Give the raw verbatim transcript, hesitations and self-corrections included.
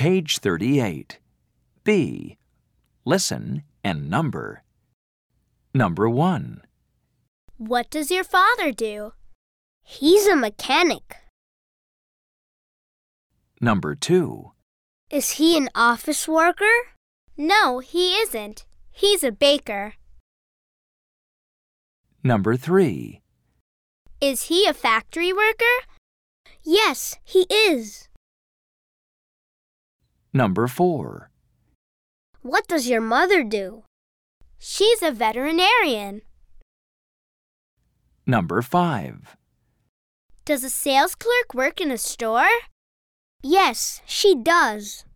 Page thirty-eight. B. Listen and number. Number one. What does your father do? He's a mechanic. Number two. Is he an office worker? No, he isn't. He's a baker. Number three. Is he a factory worker? Yes, he is. Number four. What does your mother do? She's a veterinarian. Number five. Does a sales clerk work in a store? Yes, she does.